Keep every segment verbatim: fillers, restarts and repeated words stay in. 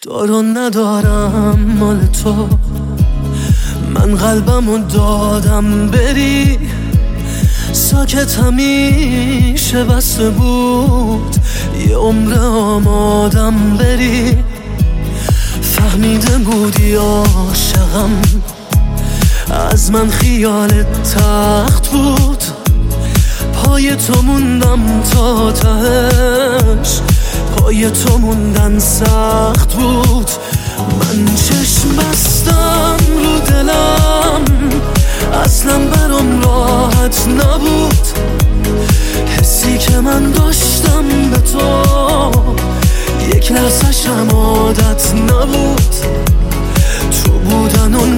دارون ندارم مال تو، من قلبمو دادم بری. ساکت همیشه بسته بود، یه عمر آمادم بری. فهمیده بودی عاشقم، از من خیالت تخت بود. پای تو موندم تا تهش، پای تو موندن سخت بود. من چشم بستم رو دلم، اصلا برام راحت نبود. حسی که من داشتم به تو، یک لحظه‌شم عادت نبود. تو بودن و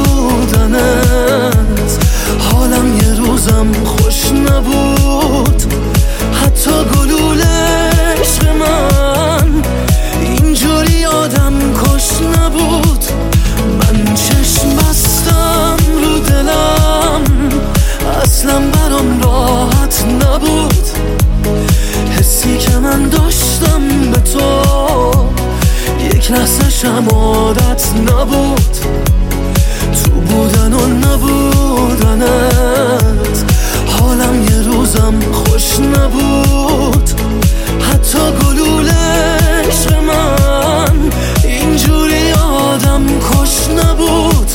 نبودنت، حالم یه روزم خوش نبود. حتی گلوله عشق من اینجوری آدم کش نبود. من چشم بستم رو دلم، اصلا برام راحت نبود. حسی که من داشتم به تو، یک لحظه‌شم عادت نبود. تو بودن و نبودنت، حالم یه روزم خوش نبود. حتی گلوله عشق من اینجوری آدم کش نبود.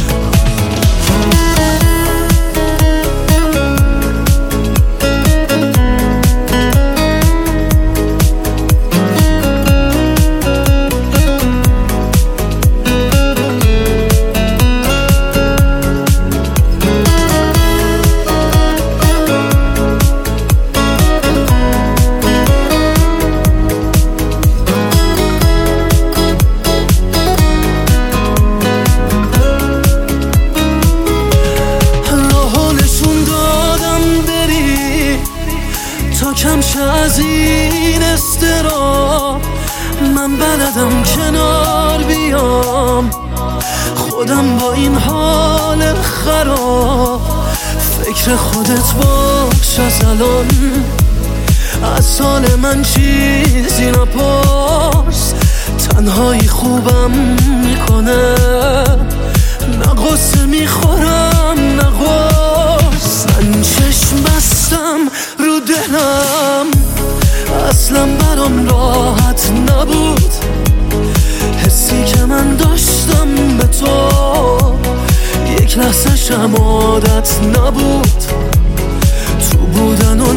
کمشه از این استراب، من بلدم کنار بیام. خودم با این حال خراب، فکر خودت باش از الان. از سال من چیزی نپرس، تنهایی خوبم میکنه. نه غصه میخورم نه غصه، من چشم بستم رو دلم، اصلا برام راحت نبود. حسی که من داشتم به تو، یک لحظه‌شم عادت نبود. تو بودن و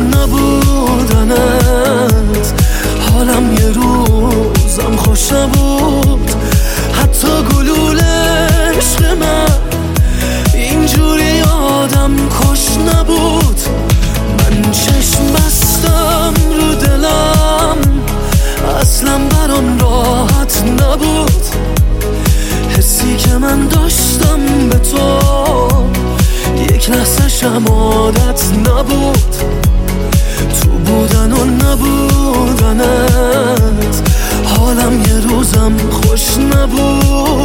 نبودنت، حالم یه روزم خوش نبود. حتی گلوله عشق من اینجوری آدم کش نبود. من چشم بستم رو دلم، اصلا برام راحت نبود. حسی که من داشتم به تو، یک لحظه‌شم عادت نبود. تو بودن و نبودنت، حالم یه روزم خوش نبود.